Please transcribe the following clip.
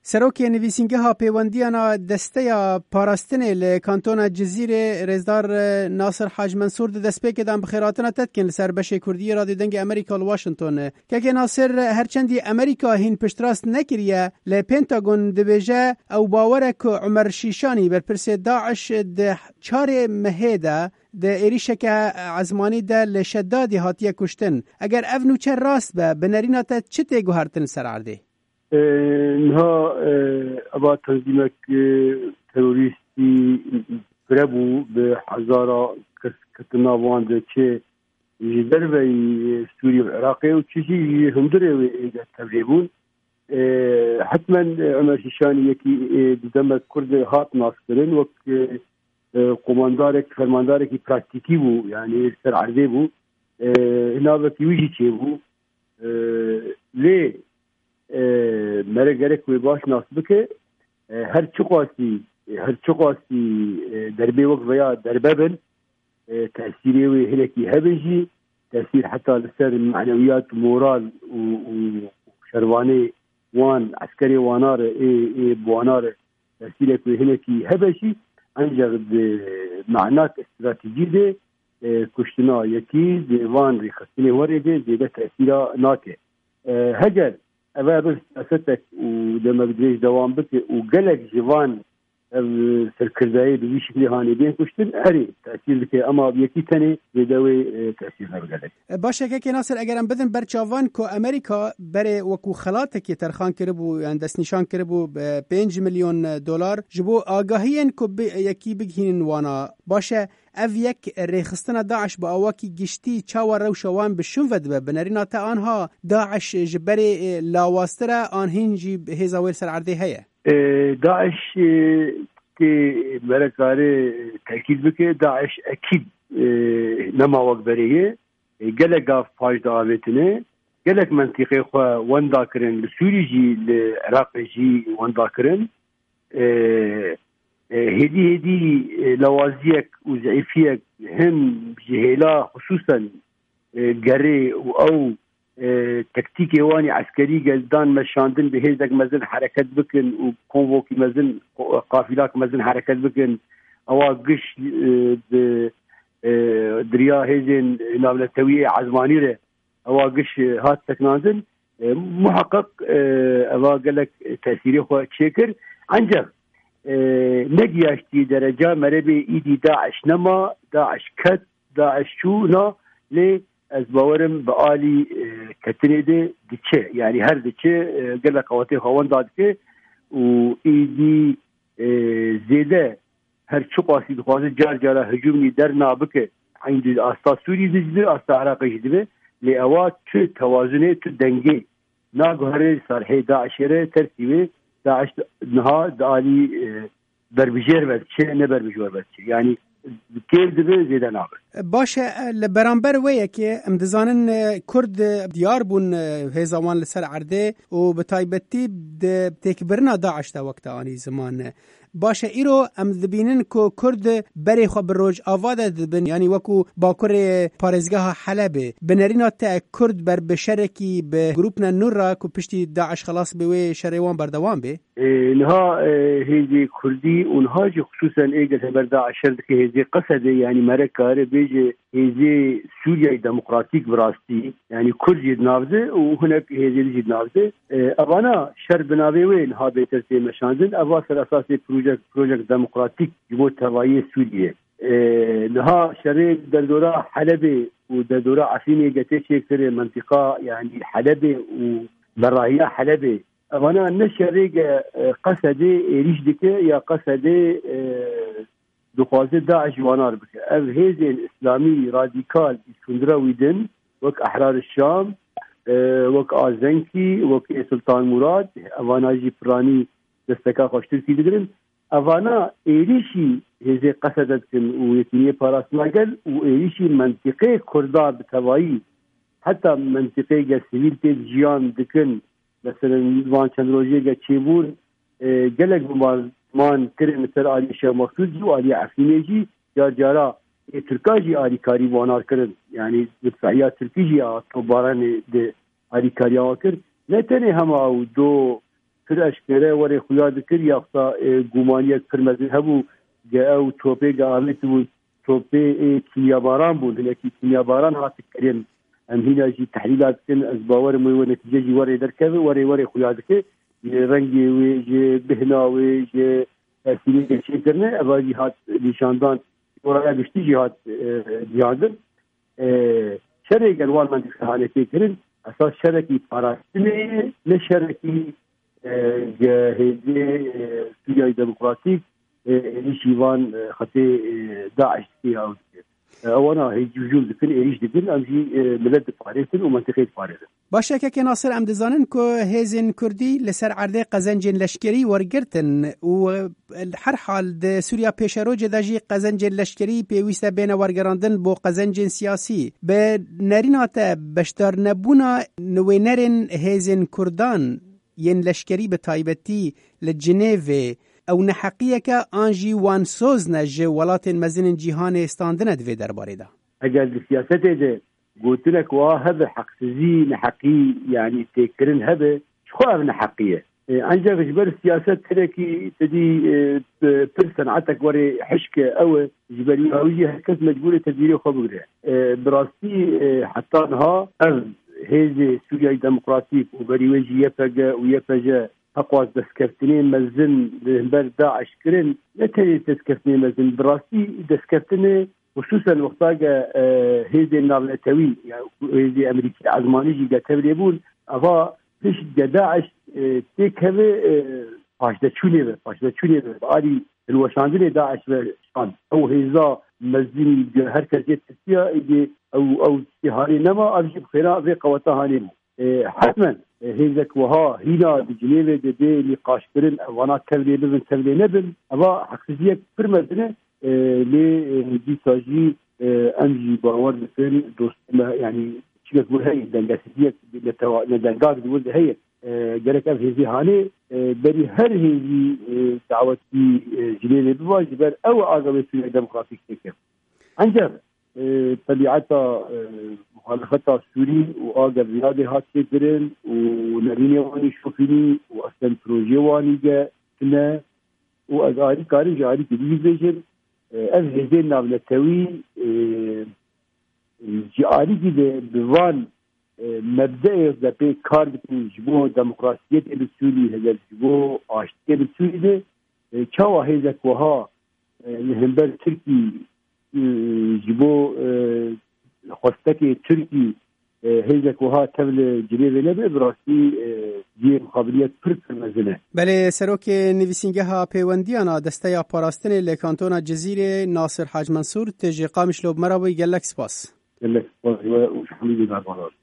سروکی نویسینگه پیوندیانا دسته پاراستنه لکانتونا جزیره رزدار ناصر حاج منصور دسته که دام بخیراتنا تدکن لسر بشه کردی رادیو دنگ امریکا لواشنطن که ناصر هرچندی امریکا هین پشتراست نکریه لپنتاگون دبیجه او باوره که عمر شیشانی بر پرس داعش ده 4 مهده ده ایریشه که عزمانی ده لشدادی هاتیه کشتن اگر افنو چه راست به بنرینا تا چه تیگو هرتن سر عرده؟ نها ابا تنظیمک تروریستی پربو به هزارا کتنا وانده چه جدر و سوری و عراقی و چیزی هندره و تبریبون حتما عمر شیشانی یکی دمت کرد هات ناس کرن و قماندارك فرماندارك براكتيكي بو يعني سر عرضي بو هنا بكي ويجي چه بو ليه مرقرك ويباش ناس بك هر چقاسي دربي وقت ويا دربابن تأثيري وهلكي هبجي تأثير حتى لسر المعنويات مورال وشرواني وان عسكري وانار بوانار تأثيرك وهلكي هبجي انجا معنات استراتیجی ده کشتنا یکی دیوان ریخستنی ورده دیده تأثیرا ناکه هجر اوه بس سیاستک و دمگدریش دوام بکه و گلک جوان سرکردهی به شکلی هانی بین کشتن اری تأثیر بکه اما یکی تنی دیدوی تأثیر نبگلک باشه که ناصر اگرم بدن برچاوان که امریکا بره وکو خلاتکی ترخان کربو یعنی دست نشان کربو $5 میلیون جبو آگاهین که یکی بگهین وانا باشه او یک ریخستن داعش با اواکی گشتی چاور رو شوان بشون ودبه بنرینا تا آنها داعش جبری لاواستره آنهین جی هزاویر سر عرده هیه داعش که برکاره تأکید بکه داعش اکید نما وقت بریه گلک فاج دعوتنه گلک منطقه خواه وندا کرن لسوری جی لعراق جی وندا کرن هدي لوازيك وزعيفيك هم جهيلا خصوصا قري او تكتيكي واني عسكري قلدان مشاندن بهيزك مزن حركات بكن وكونفوكي مزن قافلاك مزن حركات بكن او قش دريا هيزن نابلتوية عزماني ره او قش هات تكنازن محقق او قالك تأثيري خواه تشكر عنجر نجياشتي درجة مربي إيدي داعش نما داعش كت داعش شو نا لي أزبورم بآلي كتني دي ديتشي يعني هر ديتشي قال لك قواتي خوان دادك وإيدي زيادة هر شو قاسي بخواسي جار هجومني در نابك عند أستا سوري زجده أستا عراقي جدبه لأوات تو توازنه تو دنگه ناقو هر صارحي داعش يره ترتيبه داعش نها دالي بربجير بس نه بربجور بس يعني كيف دبي زيدا نابر باشه لبرانبر ويه که امدزانن کرد دیار بون هزاوان لسر عرده و بتایبتی تکبرنا داعش تا وقت آنی زمان باشه ایرو ام دبینن که کرد بری خو بروج آواده دبن یعنی وکو باکر پارزگاه حلبه بنرینا تا کرد بر بشرکی به گروپنا نورا که پشتی داعش خلاص به شریوان بردوام به نها هیزی کردی اونها جو خصوصا ایگه بر داعش که هیزی قصده یعنی مرکاره بیجه هیزی سوریای دموکراتیک براستی یعنی کرد جد نافذه و هناك هیزی جد نافذه اوانا شر بناوی وین ها بیتر سی مشاندن اوا سر اساسی پروژه دموکراتیک جبو توایی سوریه نها شر در دوره حلب و در دوره عفینی گته چکتر منطقه یعنی حلب و براهیه حلب اوانا نشریگ قصده ایریش دکه یا قصده دخوازه داعش وانار بکه او هیزن اسلامی رادیکال اسکندرا ویدن وک احرار الشام وک آزنکی وک سلطان مراد اوانا جی پرانی دستکا خوشتر کی دگرن اوانا ایریشی هیزه قصدت کن و یکینی پاراسناگل و ایریشی منطقه کردا بتوایی حتی منطقه سیویل تید جیان دکن مثلا وان چند روزی گه چیبون گلک بمان کرن مثل آلی شاه مقصود جو آلی عفینه جی جارا ترکا جی آلی کاری وانار کرن یعنی دفعیات ترکی جی تو باران ده آلی کاری آوار کرن نه تنه همه او دو پر اشکره وری خویا دکر یا خطا گومانیت پر مزین هبو او توپه گامت بود توپه کیمیاباران بود لکی کیمیاباران هاتی کریم ام هینا جی تحلیلات کن از باور موی و نتیجه جی وری درکه وری خویا دکر رنگی و جی بهنا و جی سینی چه کرنه اولی هات نشاندان ورای بشتی جی هات دیاندن شرعی گلوان من دخانه فکرین اساس شرکی پاراستنه نه شرکی جهازی سوریای دموکراتیک ایشیوان خطی داعش کیا وانا هی جوجول دکن ایش دکن امجی ملت پاریتن و منطقه پاریتن. باشه که ناصر ام دزانن که هزین کردی لسر عرضه قزنجین لشکری ورگرتن و هر حال د سوریا پیشرو جداجی قزنجین لشکری پیوسته بین ورگراندن بو قزنجین سیاسی به نرینات بشتر نبونا نوینرین هزین کردان ین لشکری به تایبتی لجنیو او نحقیه که آنجی وان سوز نجه ولات مزین جیهان استاندنه دوی درباره ده. اگر سیاست ده قلتلك وهذا حقسزي نحقي يعني تكرن هذا شو نحقيه انجا جبر السياسات تركي تدي برسن عتك وري حشكه او جبري هويه هكذا مجبوره تديري خبره براستي حتى انها هذه سوريا ديمقراطيك وبري وجي يفجا ويفجا اقوى دسكرتني مزن بر داعش كرن نتي دسكرتني مزن براستي دسكرتني خصوصا وقتاجا هذه النابلتوي يعني هذه امريكا عزماني جي تبريبون افا فيش داعش تكبه پاشده چونی باری الوشاندن داعش و او هزا مزدی هر کسی تسیا او استهانه نما ارجب خیرا في قوتهانه حتما هزك وها هنا بجنيفه دي نقاش كرن وانا تبلي نبن افا حقيقيه فرمتنا ل ديساجي امجي باور بين دوست يعني شيء تقول هي دنگاسيه لدنگار دول هي جرك هذه هاني بري هر هذه دعوتي جليل بواجب او اعظم في الديمقراطيك تكف انجر طبيعتها مخالفتها السوري واجر رياضي هات كرن ونريني واني شوفيني واصلا بروجي واني جا كنا واغاري كاري جاري تلفزيون هذه نابلتوي جاري كده بوان مبدأ ده به کار بکنیم جبو دموکراسیت السوری هزار جبو آشتی السوری ده چاوا هزک وها همبر ترکی جبو خواستک ترکی هزک وها تبل جبه نبه براستی دی مقابلیت پر مزنه. بله سروک نویسنگه ها پیوندیانا دسته یا پاراستن لکانتونا جزیره ناصر حاج منصور تجی قامش لوب مرا و گلک سپاس. گلک سپاس و شحمیدی دربارات.